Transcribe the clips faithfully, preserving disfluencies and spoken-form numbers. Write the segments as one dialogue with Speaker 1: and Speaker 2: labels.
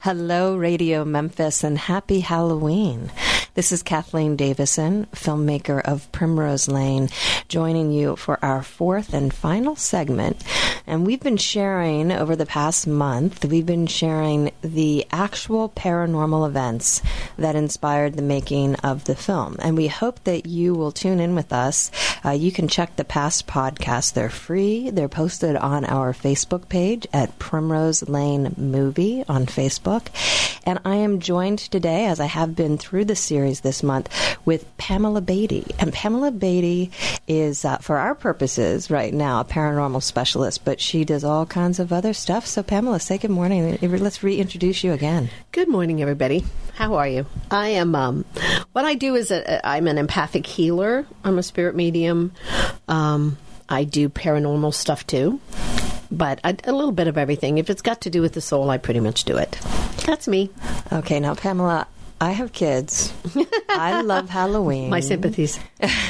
Speaker 1: Hello, Radio Memphis, and happy Halloween. This is Kathleen Davison, filmmaker of Primrose Lane, joining you for our fourth and final segment. And we've been sharing over the past month, we've been sharing the actual paranormal events that inspired the making of the film. And we hope that you will tune in with us. Uh, you can check the past podcasts. They're free. They're posted on our Facebook page at Primrose Lane Movie on Facebook. And I am joined today, as I have been through the series this month, with Pamela Beatty. And Pamela Beatty is, uh, for our purposes right now, a paranormal specialist, but she does all kinds of other stuff. So Pamela, say good morning. Let's reintroduce you again.
Speaker 2: Good morning, everybody. How are you? I am, um, what I do is a, I'm an empathic healer. I'm a spirit medium. Um, I do paranormal stuff too. But a, a little bit of everything. If it's got to do with the soul, I pretty much do it. That's me.
Speaker 1: Okay, now, Pamela, I have kids. I love Halloween.
Speaker 2: My sympathies.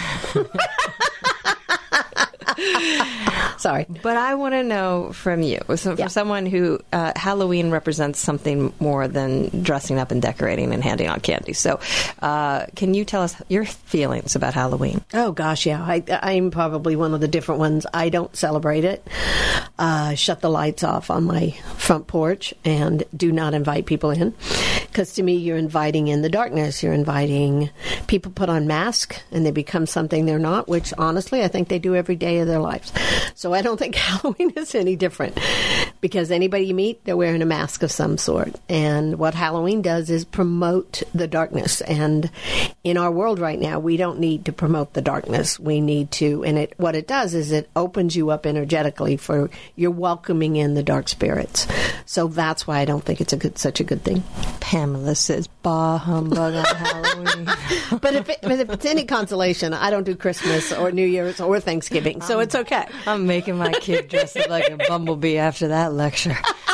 Speaker 2: Sorry.
Speaker 1: But I want to know from you, so for
Speaker 2: yeah.
Speaker 1: someone who uh, Halloween represents something more than dressing up and decorating and handing out candy. So uh, can you tell us your feelings about Halloween?
Speaker 2: Oh, gosh, yeah. I, I'm probably one of the different ones. I don't celebrate it. Uh, shut the lights off on my front porch and do not invite people in. Because to me, you're inviting in the darkness. You're inviting people put on masks and they become something they're not, which honestly, I think they do every day of their lives. So I don't think Halloween is any different because anybody you meet, they're wearing a mask of some sort. And what Halloween does is promote the darkness. And in our world right now, we don't need to promote the darkness. We need to, and it what it does is it opens you up energetically for you're welcoming in the dark spirits. So that's why I don't think it's a good, such a good thing.
Speaker 1: Pamela says, bah humbug on Halloween.
Speaker 2: But if, it, if it's any consolation, I don't do Christmas or New Year's or Thanksgiving, so
Speaker 1: I'm,
Speaker 2: it's okay.
Speaker 1: I'm making my kid dress up like a bumblebee after that lecture.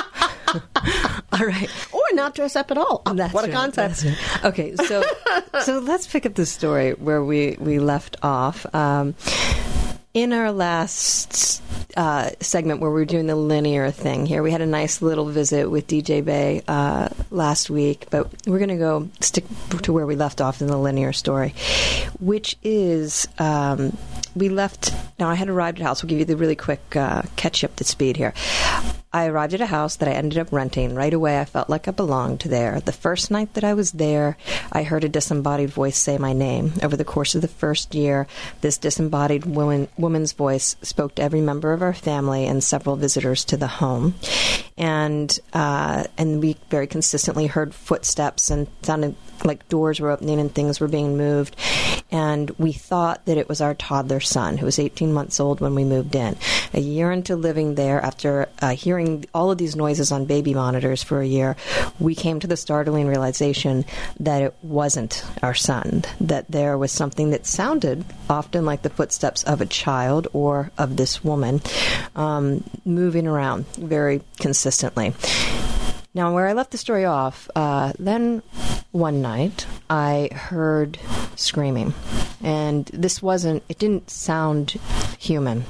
Speaker 1: All right.
Speaker 2: Or not dress up at all.
Speaker 1: That's
Speaker 2: what a
Speaker 1: right,
Speaker 2: concept.
Speaker 1: Right. Okay, so so let's pick up the story where we, we left off. Um, in our last uh, segment where we were doing the linear thing here, we had a nice little visit with D J Bay uh, last week, but we're going to go stick to where we left off in the linear story, which is um, we left. Now, I had arrived at a house. We'll give you the really quick uh, catch up to speed here. I arrived at a house that I ended up renting. Right away, I felt like I belonged there. The first night that I was there, I heard a disembodied voice say my name. Over the course of the first year, this disembodied woman, woman's voice spoke to every member of our family and several visitors to the home. And uh, and we very consistently heard footsteps and sounded like doors were opening and things were being moved. And we thought that it was our toddler son, who was eighteen months old when we moved in. A year into living there, after uh, hearing all of these noises on baby monitors for a year, we came to the startling realization that it wasn't our son, that there was something that sounded often like the footsteps of a child or of this woman um, moving around very consistently. Now, where I left the story off, uh, then one night I heard screaming. And this wasn't, it didn't sound human.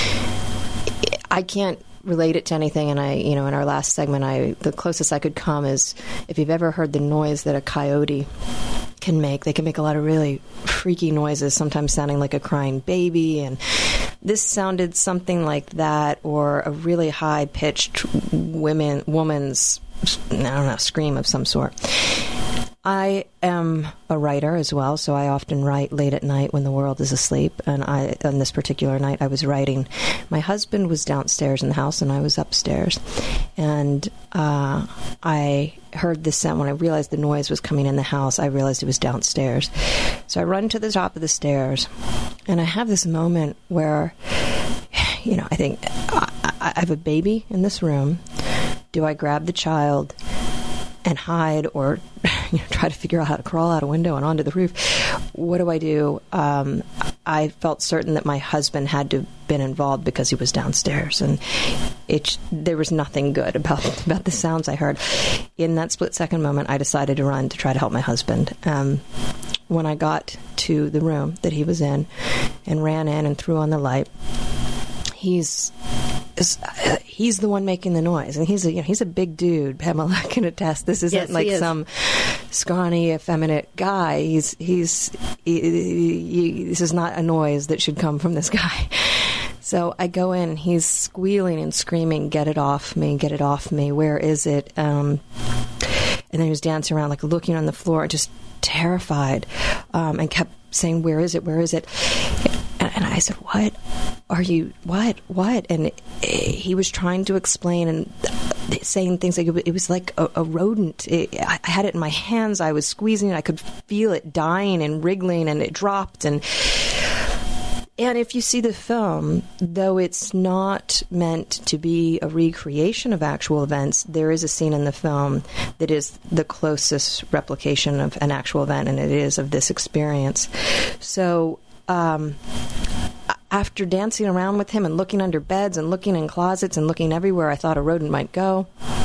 Speaker 1: I can't relate it to anything, and I, you know, in our last segment, I the closest I could come is if you've ever heard the noise that a coyote can make. They can make a lot of really freaky noises, sometimes sounding like a crying baby, and this sounded something like that, or a really high-pitched women, woman's, I don't know, scream of some sort. I am a writer as well, so I often write late at night when the world is asleep, and I, on this particular night I was writing. My husband was downstairs in the house, and I was upstairs, and uh, I heard this sound. When I realized the noise was coming in the house, I realized it was downstairs. So I run to the top of the stairs, and I have this moment where, you know, I think, I, I have a baby in this room. Do I grab the child and hide, or you know, try to figure out how to crawl out a window and onto the roof? What do I do? Um, I felt certain that my husband had to have been involved because he was downstairs, and it there was nothing good about about the sounds I heard. In that split-second moment, I decided to run to try to help my husband. Um, when I got to the room that he was in and ran in and threw on the light, he's... he's the one making the noise, and he's a you know, he's a big dude. Pamela can attest. This isn't
Speaker 2: Yes,
Speaker 1: like
Speaker 2: he is.
Speaker 1: some scrawny, effeminate guy. He's he's he, he, he, this is not a noise that should come from this guy. So I go in, and he's squealing and screaming, "Get it off me! Get it off me! Where is it?" Um, and then he was dancing around, like looking on the floor, just terrified, um, and kept saying, "Where is it? Where is it?" And, and I said, "What are you? What? What?" And he was trying to explain and saying things like it was like a, a rodent. It, I had it in my hands. I was squeezing it. I could feel it dying and wriggling, and it dropped. And and if you see the film, though it's not meant to be a recreation of actual events, there is a scene in the film that is the closest replication of an actual event, and it is of this experience. So um, after dancing around with him and looking under beds and looking in closets and looking everywhere I thought a rodent might go,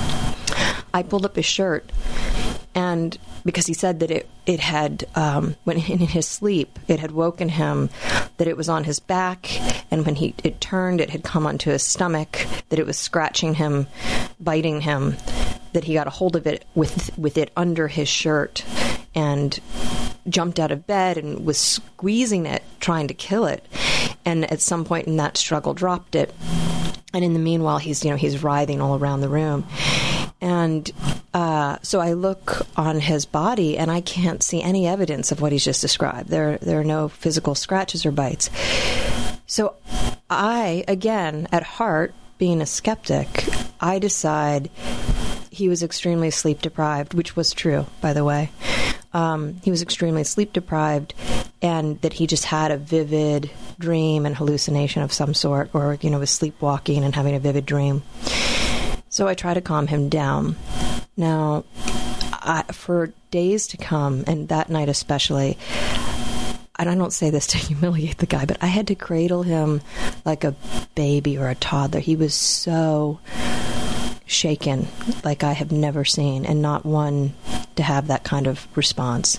Speaker 1: I pulled up his shirt. And because he said that it, it had, um, when in his sleep, it had woken him that it was on his back, and when he it turned, it had come onto his stomach, that it was scratching him, biting him, that he got a hold of it with with it under his shirt, and jumped out of bed and was squeezing it, trying to kill it, and at some point in that struggle dropped it. And in the meanwhile, he's you know he's writhing all around the room. And uh, so I look on his body, and I can't see any evidence of what he's just described. There, there are no physical scratches or bites. So I, again, at heart, being a skeptic, I decide he was extremely sleep deprived, which was true, by the way. Um, he was extremely sleep deprived, and that he just had a vivid dream and hallucination of some sort, or, you know, was sleepwalking and having a vivid dream. So I try to calm him down. Now, I, for days to come, and that night especially, and I don't say this to humiliate the guy, but I had to cradle him like a baby or a toddler. He was so shaken, like I have never seen, and not one to have that kind of response.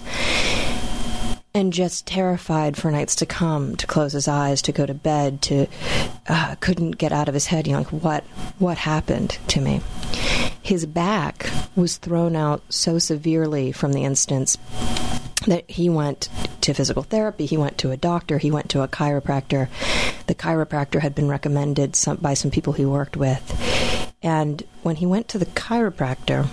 Speaker 1: And just terrified for nights to come, to close his eyes, to go to bed, to uh, couldn't get out of his head. You know, like what what happened to me? His back was thrown out so severely from the instance that he went to physical therapy. He went to a doctor. He went to a chiropractor. The chiropractor had been recommended some, by some people he worked with. And when he went to the chiropractor,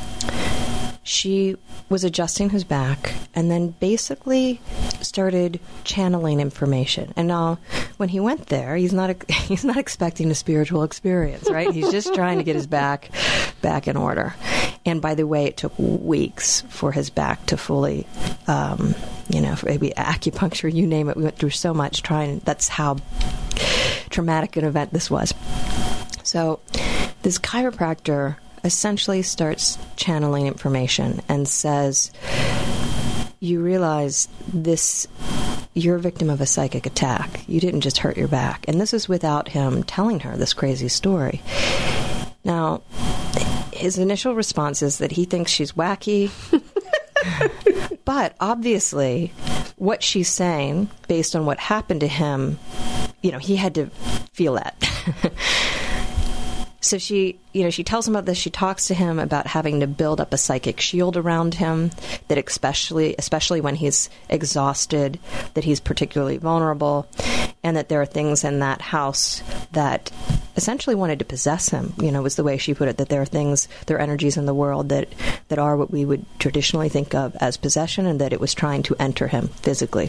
Speaker 1: she was adjusting his back and then basically started channeling information. And now, when he went there, he's not he's not expecting a spiritual experience, right? He's just trying to get his back back in order. And by the way, it took weeks for his back to fully, um, you know, for maybe acupuncture, you name it. We went through so much trying. That's how traumatic an event this was. So this chiropractor essentially starts channeling information and says, you realize this, you're a victim of a psychic attack. You didn't just hurt your back. And this is without him telling her this crazy story. Now, his initial response is that he thinks she's wacky. But obviously, what she's saying, based on what happened to him, you know, he had to feel that. So she, you know, she tells him about this. She talks to him about having to build up a psychic shield around him, that especially, especially when he's exhausted, that he's particularly vulnerable, and that there are things in that house that essentially wanted to possess him, you know, was the way she put it, that there are things, there are energies in the world that, that are what we would traditionally think of as possession, and that it was trying to enter him physically.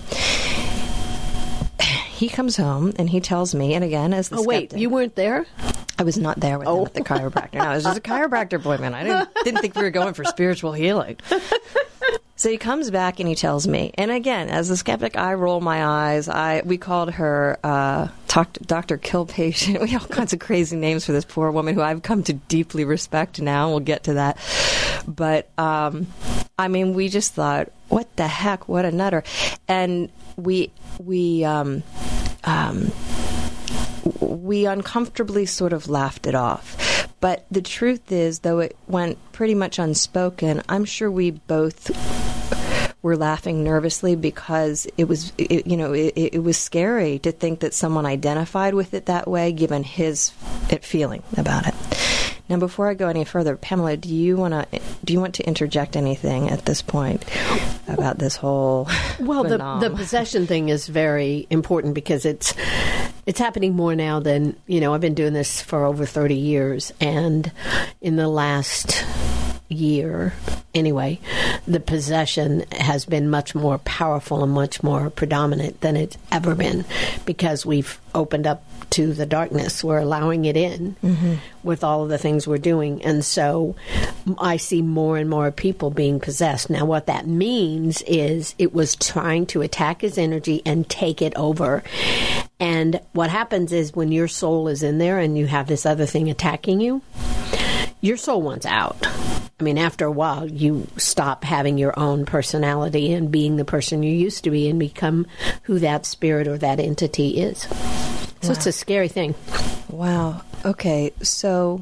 Speaker 1: He comes home and he tells me, and again, as the
Speaker 2: Oh, wait,
Speaker 1: skeptic,
Speaker 2: you weren't there?
Speaker 1: I was not there with
Speaker 2: Oh.
Speaker 1: him at the chiropractor. No, I was just a chiropractor appointment. I didn't didn't think we were going for spiritual healing. So he comes back and he tells me, and again, as a skeptic, I roll my eyes. I we called her uh, Doctor Kill Patient. We have all kinds of crazy names for this poor woman who I've come to deeply respect now. We'll get to that. But, um, I mean, we just thought, what the heck? What a nutter. And we, we, um, um, we uncomfortably sort of laughed it off. But the truth is, though it went pretty much unspoken, I'm sure we both were laughing nervously because it was, it, you know, it, it was scary to think that someone identified with it that way, given his feeling about it. Now, before I go any further, Pamela, do you want to do you want to interject anything at this point about this whole?
Speaker 2: Well, the, the possession thing is very important because it's it's happening more now than, you know, I've been doing this for over thirty years, and in the last year, anyway, the possession has been much more powerful and much more predominant than it's ever been because we've opened up to the darkness. We're allowing it in mm-hmm. with all of the things we're doing. And so I see more and more people being possessed. Now, what that means is it was trying to attack his energy and take it over. And what happens is when your soul is in there and you have this other thing attacking you, your soul wants out. I mean, after a while, you stop having your own personality and being the person you used to be and become who that spirit or that entity is. So wow. It's a scary thing.
Speaker 1: Wow. Okay. So,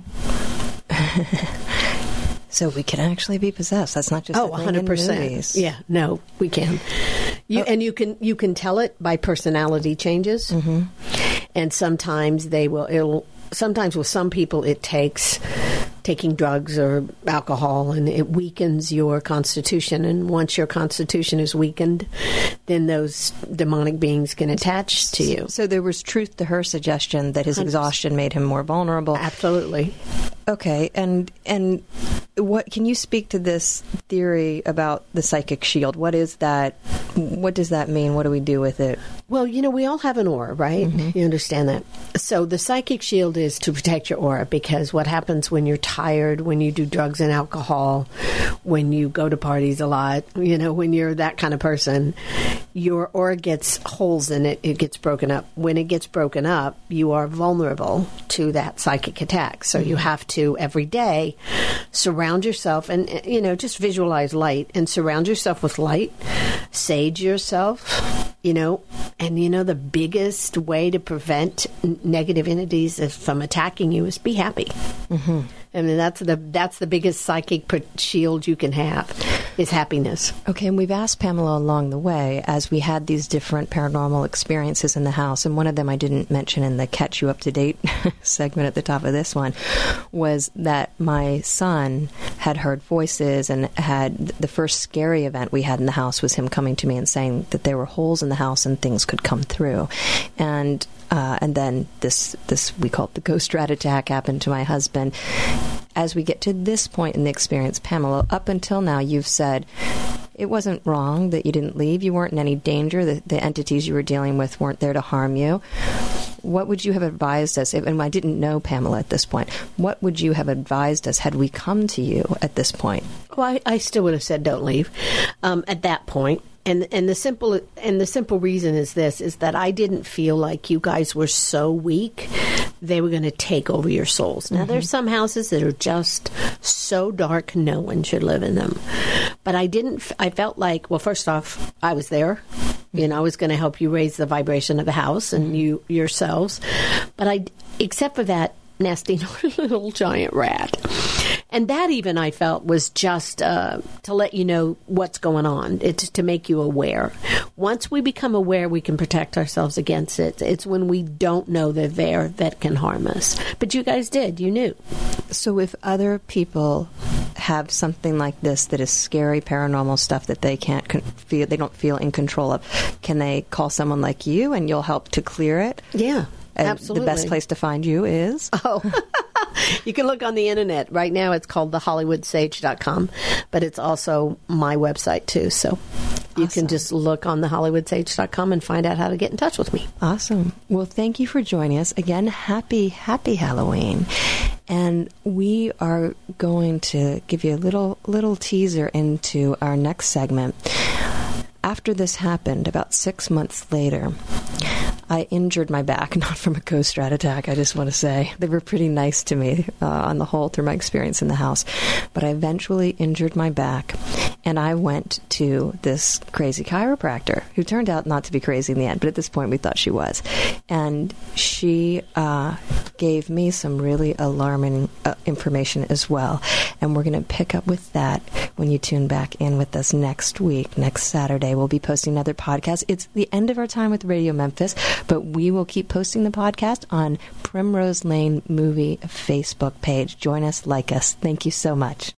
Speaker 1: so we can actually be possessed. That's not just
Speaker 2: oh,
Speaker 1: a thing
Speaker 2: one hundred percent.
Speaker 1: In movies.
Speaker 2: Yeah. No, we can. You, oh. And you can you can tell it by personality changes. Mm-hmm. And sometimes they will. It'll. Sometimes with some people, it takes taking drugs or alcohol, and it weakens your constitution. And once your constitution is weakened, then those demonic beings can attach to you.
Speaker 1: So there was truth to her suggestion that his exhaustion made him more vulnerable.
Speaker 2: Absolutely.
Speaker 1: Okay, and and what can you speak to this theory about the psychic shield? What is that? What does that mean? What do we do with it?
Speaker 2: Well, you know, we all have an aura, right? Mm-hmm. You understand that. So the psychic shield is to protect your aura, because what happens when you're tired, when you do drugs and alcohol, when you go to parties a lot, you know, when you're that kind of person, your aura gets holes in it, it gets broken up. When it gets broken up, you are vulnerable to that psychic attack. So mm-hmm. you have to, every day, surround yourself and, you know, just visualize light and surround yourself with light, sage yourself, you know, and, you know, the biggest way to prevent n- negative entities from attacking you is be happy. Mm-hmm. I mean, that's the that's the biggest psychic shield you can have, is happiness.
Speaker 1: Okay, and we've asked Pamela along the way, as we had these different paranormal experiences in the house, and one of them I didn't mention in the Catch You Up to Date segment at the top of this one, was that my son had heard voices, and had the first scary event we had in the house was him coming to me and saying that there were holes in the house and things could come through. And Uh, and then this, this we call it the ghost rat attack, happened to my husband. As we get to this point in the experience, Pamela, up until now, you've said it wasn't wrong that you didn't leave. You weren't in any danger. The, the entities you were dealing with weren't there to harm you. What would you have advised us? If, and I didn't know Pamela at this point. What would you have advised us had we come to you at this point?
Speaker 2: Well, I, I still would have said don't leave um, at that point. And and the simple and the simple reason is this, is that I didn't feel like you guys were so weak they were going to take over your souls. Now, mm-hmm. there's some houses that are just so dark no one should live in them. But I didn't, I felt like, well, first off, I was there. You know, I was going to help you raise the vibration of the house and you yourselves. But I, except for that nasty little giant rat. And that even, I felt, was just uh, to let you know what's going on. It's to make you aware. Once we become aware, we can protect ourselves against it. It's when we don't know they're there that can harm us. But you guys did. You knew.
Speaker 1: So if other people have something like this that is scary paranormal stuff that they can't con- feel, they don't feel in control of, can they call someone like you and you'll help to clear it?
Speaker 2: Yeah.
Speaker 1: And
Speaker 2: absolutely.
Speaker 1: The best place to find you is?
Speaker 2: Oh, you can look on the internet. Right now it's called the hollywood sage dot com, but it's also my website too. So you awesome. Can just look on the hollywood sage dot com and find out how to get in touch with me.
Speaker 1: Awesome. Well, thank you for joining us. Again, happy, happy Halloween. And we are going to give you a little, little teaser into our next segment. After this happened, about six months later, I injured my back, not from a ghost rat attack, I just want to say. They were pretty nice to me uh, on the whole through my experience in the house. But I eventually injured my back, and I went to this crazy chiropractor, who turned out not to be crazy in the end, but at this point we thought she was. And she uh, gave me some really alarming uh, information as well. And we're going to pick up with that when you tune back in with us next week. Next Saturday, we'll be posting another podcast. It's the end of our time with Radio Memphis, but we will keep posting the podcast on Primrose Lane Movie Facebook page. Join us, like us. Thank you so much.